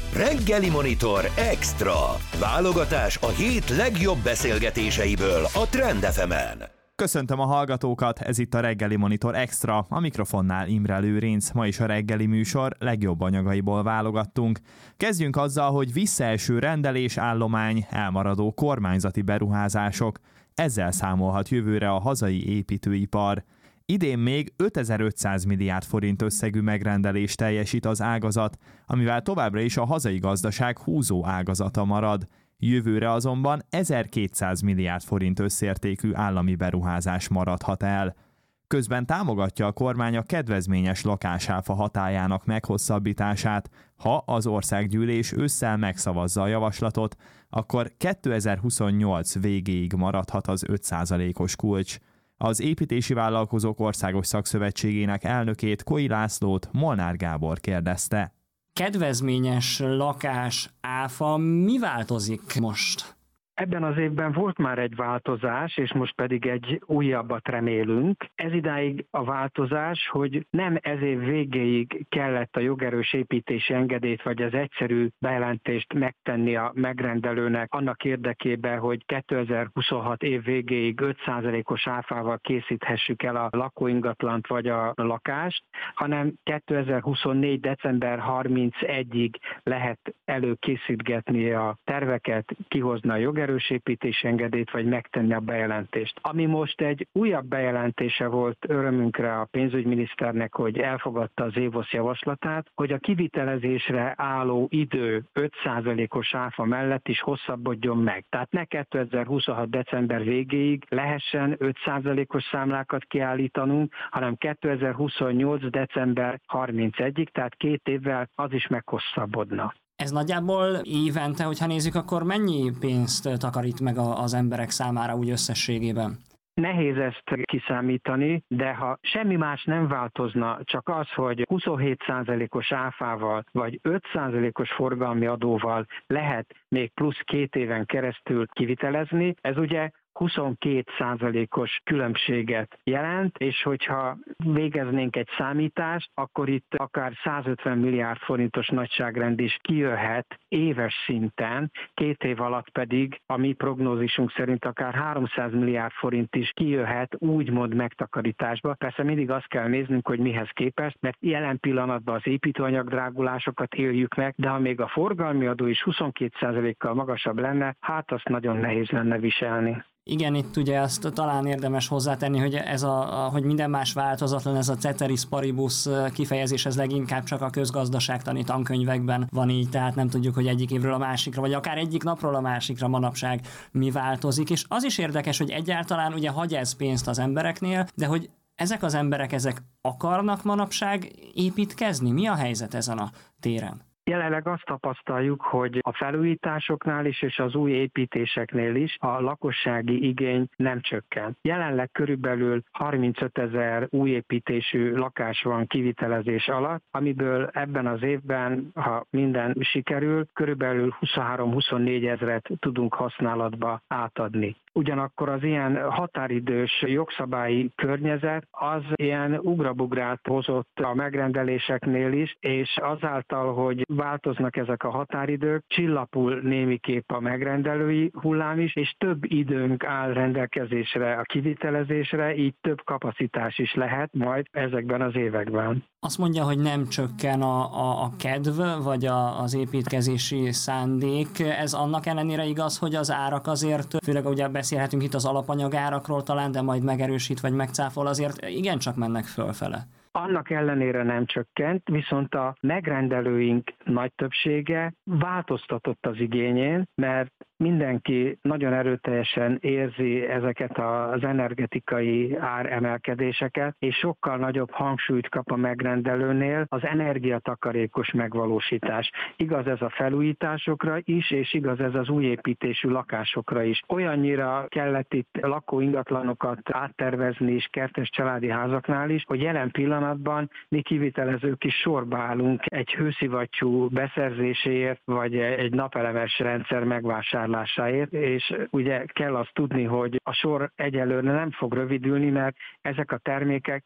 Reggeli Monitor Extra. Válogatás a hét legjobb beszélgetéseiből a Trend FM-en. Köszöntöm a hallgatókat, ez itt a Reggeli Monitor Extra, a mikrofonnál Imre Lőrinc. Ma is a reggeli műsor legjobb anyagaiból válogattunk. Kezdjünk azzal, hogy visszaeső rendelésállomány, elmaradó kormányzati beruházások. Ezzel számolhat jövőre a hazai építőipar. Idén még 5500 milliárd forint összegű megrendelést teljesít az ágazat, amivel továbbra is a hazai gazdaság húzó ágazata marad. Jövőre azonban 1200 milliárd forint összértékű állami beruházás maradhat el. Közben támogatja a kormány a kedvezményes lakásáfa hatályának meghosszabbítását. Ha az országgyűlés ősszel megszavazza a javaslatot, akkor 2028 végéig maradhat az 5%-os kulcs. Az Építési Vállalkozók Országos Szakszövetségének elnökét, Koi Lászlót Molnár Gábor kérdezte. Kedvezményes lakás áfa mi változik most? Ebben az évben volt már egy változás, és most pedig egy újabbat remélünk. Ez idáig a változás, hogy nem ez év végéig kellett a jogerős építési engedélyt vagy az egyszerű bejelentést megtenni a megrendelőnek annak érdekében, hogy 2026 év végéig 5%-os áfával készíthessük el a lakóingatlant vagy a lakást, hanem 2024. december 31-ig lehet előkészítgetni a terveket, kihozni a jogerős építési engedélyt, vagy megtenni a bejelentést. Ami most egy újabb bejelentése volt örömünkre a pénzügyminiszternek, hogy elfogadta az ÉVOSZ javaslatát, hogy a kivitelezésre álló idő 5%-os áfa mellett is hosszabbodjon meg. Tehát ne 2026. december végéig lehessen 5%-os számlákat kiállítanunk, hanem 2028. december 31-ig, tehát 2 évvel az is meghosszabbodna. Ez nagyjából évente, hogyha nézzük, akkor mennyi pénzt takarít meg az emberek számára úgy összességében? Nehéz ezt kiszámítani, de ha semmi más nem változna, csak az, hogy 27%-os áfával vagy 5%-os forgalmi adóval lehet még plusz 2 éven keresztül kivitelezni, ez ugye 22%-os különbséget jelent, és hogyha végeznénk egy számítást, akkor itt akár 150 milliárd forintos nagyságrend is kijöhet éves szinten, 2 év alatt pedig a mi prognózisunk szerint akár 300 milliárd forint is kijöhet úgymond megtakarításba. Persze mindig azt kell néznünk, hogy mihez képest, mert jelen pillanatban az építőanyag drágulásokat éljük meg, de ha még a forgalmi adó is 22%-kal magasabb lenne, hát azt nagyon nehéz lenne viselni. Igen, itt ugye azt talán érdemes hozzátenni, hogy hogy minden más változatlan, ez a ceteris paribus kifejezés, ez leginkább csak a közgazdaságtani tankönyvekben van így, tehát nem tudjuk, hogy egyik évről a másikra, vagy akár egyik napról a másikra manapság mi változik, és az is érdekes, hogy egyáltalán ugye hagy ez pénzt az embereknél, de hogy ezek az emberek, ezek akarnak manapság építkezni? Mi a helyzet ezen a téren? Jelenleg azt tapasztaljuk, hogy a felújításoknál is és az új építéseknél is a lakossági igény nem csökken. Jelenleg körülbelül 35 000 új építésű lakás van kivitelezés alatt, amiből ebben az évben, ha minden sikerül, körülbelül 23-24 ezret tudunk használatba átadni. Ugyanakkor az ilyen határidős jogszabályi környezet az ilyen ugrabugrát hozott a megrendeléseknél is, és azáltal, hogy változnak ezek a határidők, csillapul némiképp a megrendelői hullám is, és több időnk áll rendelkezésre a kivitelezésre, így több kapacitás is lehet majd ezekben az években. Azt mondja, hogy nem csökken a kedv, vagy az építkezési szándék. Ez annak ellenére igaz, hogy az árak azért, főleg ugye beszélhetünk itt az alapanyagárakról talán, de majd megerősít vagy megcáfol, azért igencsak mennek fölfele. Annak ellenére nem csökkent, viszont a megrendelőink nagy többsége változtatott az igényén, mert mindenki nagyon erőteljesen érzi ezeket az energetikai áremelkedéseket, és sokkal nagyobb hangsúlyt kap a megrendelőnél az energiatakarékos megvalósítás. Igaz ez a felújításokra is, és igaz ez az új építésű lakásokra is. Olyannyira kellett itt lakóingatlanokat áttervezni is kertes családi házaknál is, hogy jelen pillanatban mi kivitelezők is sorba állunk egy hőszivattyú beszerzéséért, vagy egy napelemes rendszer megvásárlásáért. vásárlásáért, és ugye kell azt tudni, hogy a sor egyelőre nem fog rövidülni, mert ezek a termékek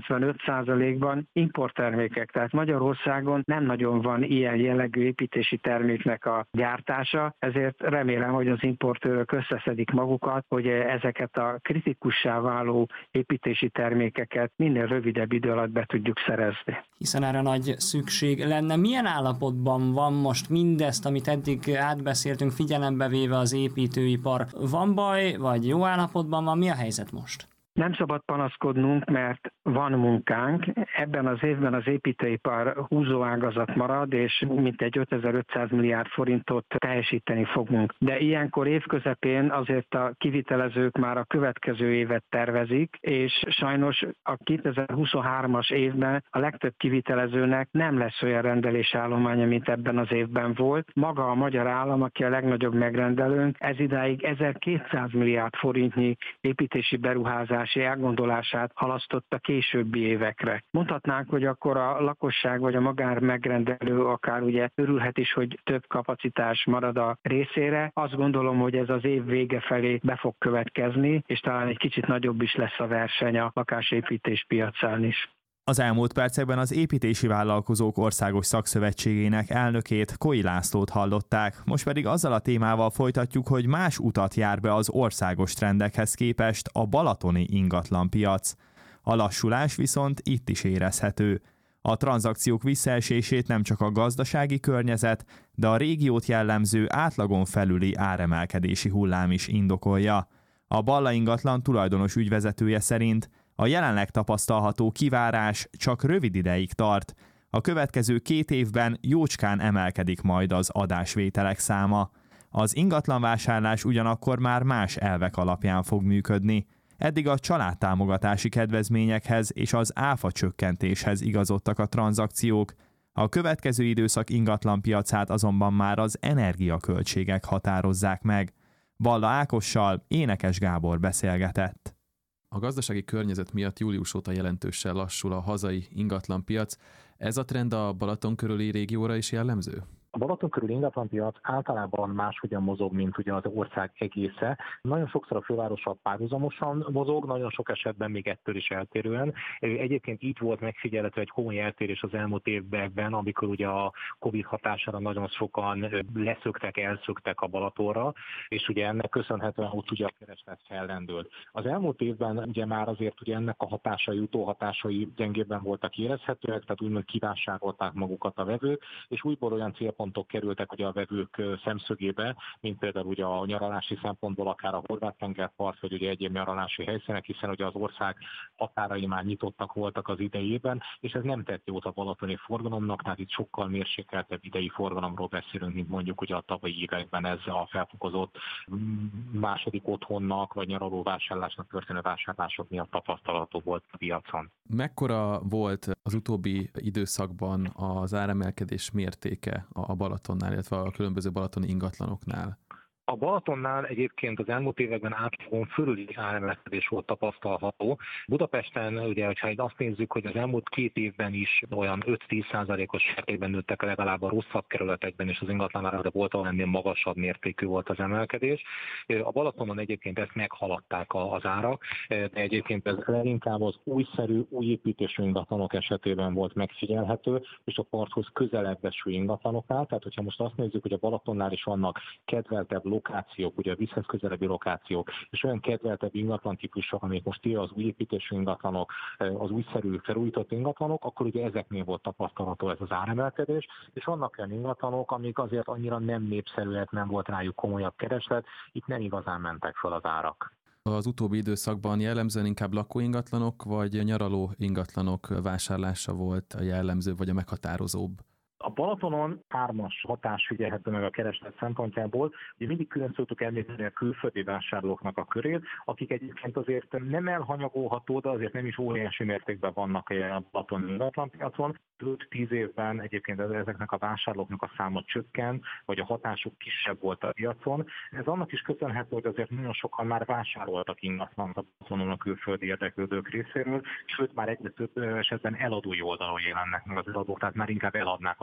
95%-ban importtermékek, tehát Magyarországon nem nagyon van ilyen jellegű építési terméknek a gyártása, ezért remélem, hogy az importőrök összeszedik magukat, hogy ezeket a kritikussá váló építési termékeket minél rövidebb idő alatt be tudjuk szerezni. Hiszen erre nagy szükség lenne. Milyen állapotban van most mindezt, amit eddig átbeszéltünk, figyelembe véve az építőipar? Van baj, vagy jó állapotban van? Mi a helyzet most? Nem szabad panaszkodnunk, mert van munkánk. Ebben az évben az építőipar húzóágazat marad, és mintegy 5500 milliárd forintot teljesíteni fogunk. De ilyenkor évközepén azért a kivitelezők már a következő évet tervezik, és sajnos a 2023-as évben a legtöbb kivitelezőnek nem lesz olyan rendelésállománya, mint ebben az évben volt. Maga a magyar állam, aki a legnagyobb megrendelőnk, ez idáig 1200 milliárd forintnyi építési beruházás elgondolását halasztotta későbbi évekre. Mondhatnánk, hogy akkor a lakosság vagy a magán megrendelő akár ugye örülhet is, hogy több kapacitás marad a részére. Azt gondolom, hogy ez az év vége felé be fog következni, és talán egy kicsit nagyobb is lesz a verseny a lakásépítés piacán is. Az elmúlt percekben az Építési Vállalkozók Országos Szakszövetségének elnökét, Koi Lászlót hallották, most pedig azzal a témával folytatjuk, hogy más utat jár be az országos trendekhez képest a balatoni ingatlanpiac. A lassulás viszont itt is érezhető. A tranzakciók visszaesését nem csak a gazdasági környezet, de a régiót jellemző átlagon felüli áremelkedési hullám is indokolja. A Balla ingatlan tulajdonos ügyvezetője szerint a jelenleg tapasztalható kivárás csak rövid ideig tart. A következő 2 évben jócskán emelkedik majd az adásvételek száma. Az ingatlanvásárlás ugyanakkor már más elvek alapján fog működni. Eddig a családtámogatási kedvezményekhez és az áfa csökkentéshez igazodtak a tranzakciók. A következő időszak ingatlanpiacát azonban már az energiaköltségek határozzák meg. Balla Ákossal Énekes Gábor beszélgetett. A gazdasági környezet miatt július óta jelentősen lassul a hazai ingatlanpiac. Ez a trend a Balaton körüli régióra is jellemző? A Balaton körüli ingatlanpiac általában máshogyan mozog, mint ugye az ország egésze. Nagyon sokszor a fővárossal párhuzamosan mozog, nagyon sok esetben még ettől is eltérően. Egyébként itt volt megfigyelhető egy komoly eltérés az elmúlt években, amikor ugye a Covid hatására nagyon sokan elszöktek a Balatonra, és ugye ennek köszönhetően ott ugye a kereslet fellendült. Az elmúlt évben ugye már azért ugye ennek a hatásai, utóhatásai gyengébben voltak érezhetőek, tehát úgymond kivásárolták magukat a vevők, és újból olyan célpontok kerültek ugye a vevők szemszögébe, mint például ugye a nyaralási szempontból akár a Horvát-tengerpart, vagy ugye egyéb nyaralási helyszínek, hiszen ugye az ország határai már nyitottak voltak az idejében, és ez nem tett jót a balatoni forgalomnak, tehát itt sokkal mérsékeltebb idei forgalomról beszélünk, mint mondjuk ugye a tavalyi években ez a felfokozott második otthonnak, vagy nyaraló vásárlásnak történő vásárlások miatt tapasztalható volt a piacon. Mekkora volt az utóbbi időszakban az áremelkedés mértéke a Balatonnál, illetve a különböző balatoni ingatlanoknál? A Balatonnál egyébként az elmúlt években átlagon fölüli áremelkedés volt tapasztalható. Budapesten, ugye, hogyha azt nézzük, hogy az elmúlt 2 évben is olyan 5-10%-os mértékben nőttek legalább a rosszabb kerületekben, és az ingatlanárak, de volt, ahol ennél magasabb mértékű volt az emelkedés. A Balatonon egyébként ezt meghaladták az árak, de egyébként ez leginkább az újszerű, új építésű ingatlanok esetében volt megfigyelhető, és a parthoz közelebb eső ingatlanoknál. Tehát, hogyha most azt nézzük, hogy a Balatonnál is vannak kedveltebb lokációk, ugye a vízhez közelebbi lokációk, és olyan kedveltebb ingatlan típusok, amik most az új építésű ingatlanok, az újszerű felújított ingatlanok, akkor ugye ezeknél volt tapasztalható ez az áremelkedés, és vannak olyan ingatlanok, amik azért annyira nem népszerűek, nem volt rájuk komolyabb kereslet, itt nem igazán mentek fel az árak. Az utóbbi időszakban jellemzően inkább lakóingatlanok vagy nyaraló ingatlanok vásárlása volt a jellemző vagy a meghatározóbb? A Balatonon 3-as hatás figyelhető meg a kereslet szempontjából. Ugye mindig külön szoktuk említeni a külföldi vásárlóknak a körét, akik egyébként azért nem elhanyagolható, de azért nem is óriási mértékben vannak a balatoni ingatlanpiacon. 5-10 évben egyébként ezeknek a vásárlóknak a száma csökken, vagy a hatásuk kisebb volt a piacon. Ez annak is köszönhető, hogy azért nagyon sokan már vásároltak ingatlant a Balatonon a külföldi érdeklődők részéről, sőt már egyre több esetben eladói oldalon jelennek meg az eladók, tehát már inkább eladnák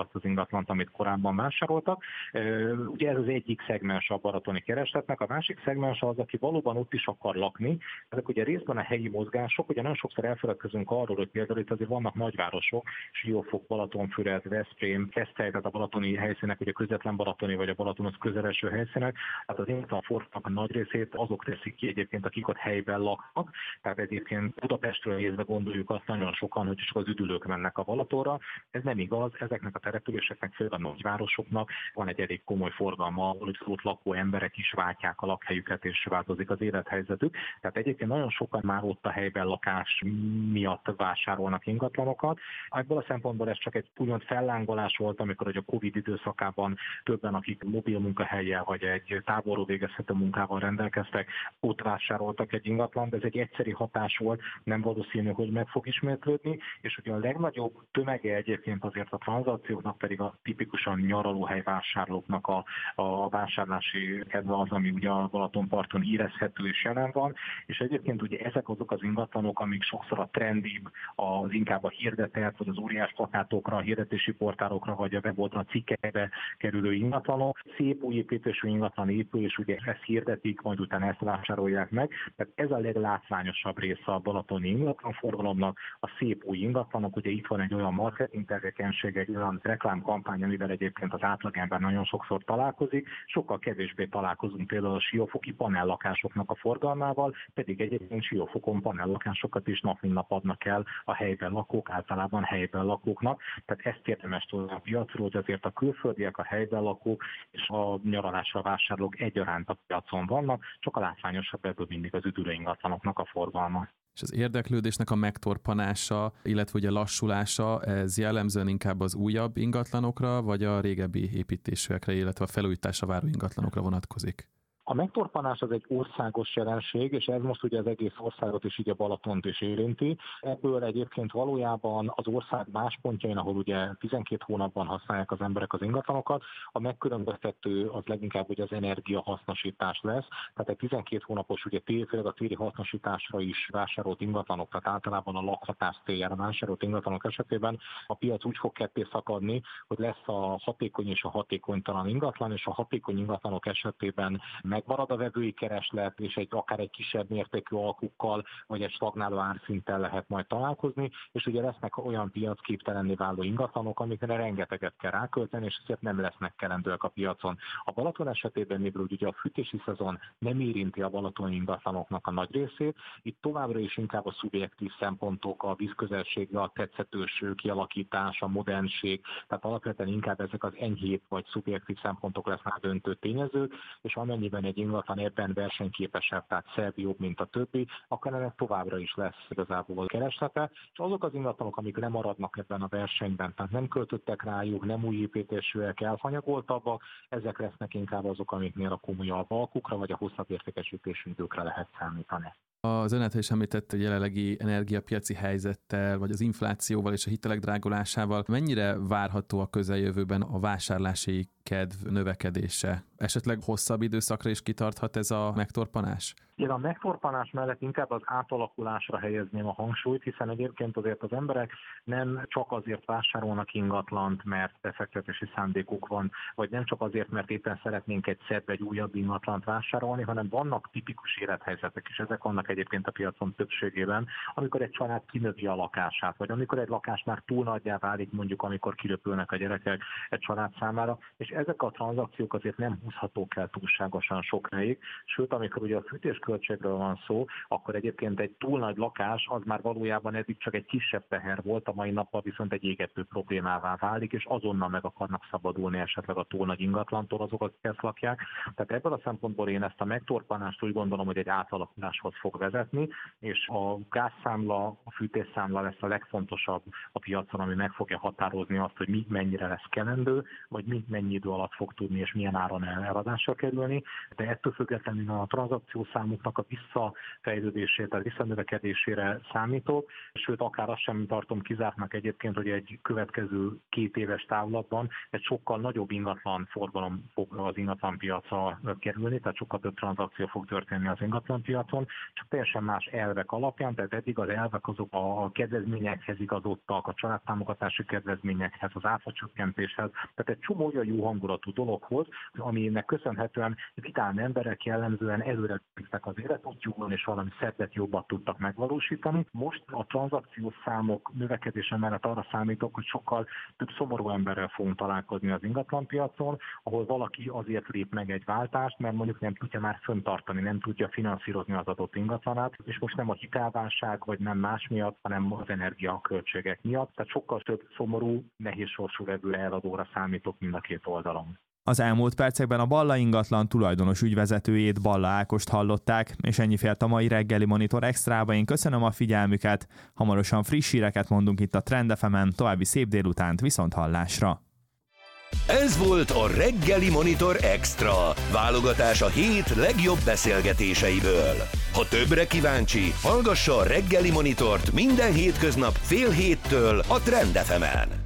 azt az ingatlant, amit korábban vásároltak. Ugye ez az egyik szegmens a balatoni keresletnek, a másik szegmens az, aki valóban ott is akar lakni. Ezek ugye részben a helyi mozgások, ugye nagyon sokszor elfeledkezünk arról, hogy például itt azért vannak nagyvárosok, Siófok, Balatonfüred, Veszprém, Keszthely, tehát a balatoni helyszínek, ugye közvetlen balatoni vagy a Balatonhoz közel eső helyszínek, tehát az ingatlanforgalomnak a nagy részét azok teszik ki egyébként, akik ott helyben laknak. Tehát egyébként Budapestről nézve gondoljuk azt nagyon sokan, hogy csak az üdülők mennek a Balatonra. Ez nem igaz, ezeknek a településeknek, főleg a nagyvárosoknak van egy elég komoly forgalma, ahol ott lakó emberek is váltják a lakhelyüket és változik az élethelyzetük. Tehát egyébként nagyon sokan már ott a helyben lakás miatt vásárolnak ingatlanokat. Ebből a szempontból ez csak egy úgymond fellángolás volt, amikor a Covid időszakában többen, akik mobil munkahellyel vagy egy távolról végezhető munkával rendelkeztek, ott vásároltak egy ingatlant. Ez egy egyszeri hatás volt, nem valószínű, hogy meg fog ismétlődni, és ugye a legnagyobb tömege egyébként azért a tranzakcióknak pedig a tipikusan nyaralóhely vásárlóknak a vásárlási kedve az, ami ugye a Balatonparton érezhető és jelen van, és egyébként ugye ezek azok az ingatlanok, amik sokszor a trendibb, az inkább a hirdetett, vagy az óriás plakátokra, a hirdetési portálokra, vagy a weboldal cikkekbe kerülő ingatlanok. Szép új építésű ingatlan épül, és ugye ezt hirdetik, majd utána ezt vásárolják meg. Tehát ez a leglátványosabb része a balatoni ingatlanforgalomnak, a szép új ingatlanok. Ugye itt van egy olyan marketing tevékenység, egy olyan reklámkampány, amivel egyébként az átlagember nagyon sokszor találkozik, sokkal kevésbé találkozunk például a siófoki panellakásoknak a forgalmával, pedig egyébként Siófokon panellakásokat is nap mint nap adnak el a helyben lakók, általában helyben lakóknak. Tehát ezt érdemes tudni a piacról, hogy azért a külföldiek, a helyben lakók és a nyaralásra vásárlók egyaránt a piacon vannak, csak a látványosabb ebből mindig az üdülő ingatlanoknak a forgalma. És az érdeklődésnek a megtorpanása, illetve ugye lassulása, ez jellemzően inkább az újabb ingatlanokra, vagy a régebbi építésűekre, illetve a felújításra váró ingatlanokra vonatkozik? A megtorpanás az egy országos jelenség, és ez most ugye az egész országot és így a Balatont is érinti. Ebből egyébként valójában az ország más pontjain, ahol ugye 12 hónapban használják az emberek az ingatlanokat, a megkülönböztető az leginkább ugye az energiahasznosítás lesz. Tehát egy 12 hónapos, ugye főleg a téli hasznosításra is vásárolt ingatlanok, tehát általában a lakhatás céljára vásárolt ingatlanok esetében a piac úgy fog ketté szakadni, hogy lesz a hatékony és a hatékonytalan ingatlan, és a hatékony ingatlanok esetében megmarad a vevői kereslet, és akár egy kisebb mértékű alkukkal, vagy egy stagnáló árszinttel lehet majd találkozni, és ugye lesznek olyan piacképtelenné váló ingatlanok, amikre rengeteget kell rákölteni, és ezért nem lesznek kelendőek a piacon. A Balaton esetében, mivel ugye a fűtési szezon nem érinti a balatoni ingatlanoknak a nagy részét, itt továbbra is inkább a szubjektív szempontok, a vízközelség, a tetszetős kialakítás, a modernség, tehát alapvetően inkább ezek az enyhébb vagy szubjektív szempontok lesznek döntő tényezők, és amennyiben egy ingatlan ebben versenyképesebb, tehát szebb, jobb, mint a többi, akkor ennek továbbra is lesz igazából kereslete, és azok az ingatlanok, amik lemaradnak ebben a versenyben, tehát nem költöttek rájuk, nem új építésűek, elhanyagoltabbak, ezek lesznek inkább azok, amiknél a komolyabb alkukra vagy a hosszabb értékesítési időkre lehet számítani. Az ön által is említett jelenlegi energiapiaci helyzettel, vagy az inflációval és a hitelek drágulásával mennyire várható a közeljövőben a vásárlási kedv növekedése? Esetleg hosszabb időszakra is kitarthat ez a megtorpanás? Én a megtorpanás mellett inkább az átalakulásra helyezném a hangsúlyt, hiszen egyébként azért az emberek nem csak azért vásárolnak ingatlant, mert befektetési szándékuk van, vagy nem csak azért, mert éppen szeretnénk egy szebb, egy újabb ingatlant vásárolni, hanem vannak tipikus élethelyzetek, és ezek vannak egyébként a piacon többségében, amikor egy család kinövi a lakását, vagy amikor egy lakás már túl nagyjá válik, mondjuk amikor kiröpülnek a gyerekek egy család számára, és ezek a tranzakciók azért nem húzhatók el túlságosan sokáig, sőt, amikor ugye a fűtésköltségről van szó, akkor egyébként egy túl nagy lakás az már valójában eddig csak egy kisebb teher volt, a mai nappal viszont egy égető problémává válik, és azonnal meg akarnak szabadulni esetleg a túl nagy ingatlantól azok, akik ezt lakják. Tehát ebből a szempontból én ezt a megtorpanást úgy gondolom, hogy egy átalakuláshoz fog vezetni, és a gázszámla, a fűtésszámla lesz a legfontosabb a piacon, ami meg fogja határozni azt, hogy mi mennyire lesz kelendő, vagy mennyi idő alatt fog tudni, és milyen áron eladásra kerülni. De ettől függetlenül a tranzakciószámok árfolyamoknak a visszafejlődésére, tehát visszanövekedésére számítok, sőt akár azt sem tartom kizártnak egyébként, hogy egy következő 2 éves távlatban egy sokkal nagyobb ingatlan forgalom fog az ingatlanpiacra kerülni, tehát sokkal több tranzakció fog történni az ingatlanpiacon, csak teljesen más elvek alapján, tehát eddig az elvek azok a kedvezményekhez igazodtak, a családtámogatási kedvezményekhez, az áfacsökkentéshez, tehát egy csomó olyan jó hangulatú dologhoz, aminek köszönhetően vitán emberek jellemzően előre léptek az életútjukon, és valami szebbet, jobbat tudtak megvalósítani. Most a tranzakciós számok növekedése mellett arra számítok, hogy sokkal több szomorú emberrel fogunk találkozni az ingatlanpiacon, ahol valaki azért lép meg egy váltást, mert mondjuk nem tudja már fenntartani, nem tudja finanszírozni az adott ingatlanát, és most nem a hitelválság, vagy nem más miatt, hanem az energiaköltségek miatt. Tehát sokkal több szomorú, nehéz sorsú vevő eladóra számítok mind a két oldalon. Az elmúlt percekben a Balla ingatlan tulajdonos ügyvezetőjét, Balla Ákost hallották, és ennyi fért a mai reggeli Monitor Extrába. Én köszönöm a figyelmüket, hamarosan friss híreket mondunk itt a Trend FM-en, további szép délutánt, viszont hallásra! Ez volt a reggeli Monitor Extra, válogatás a hét legjobb beszélgetéseiből. Ha többre kíváncsi, hallgassa a reggeli Monitort minden hétköznap fél héttől a Trend FM-en.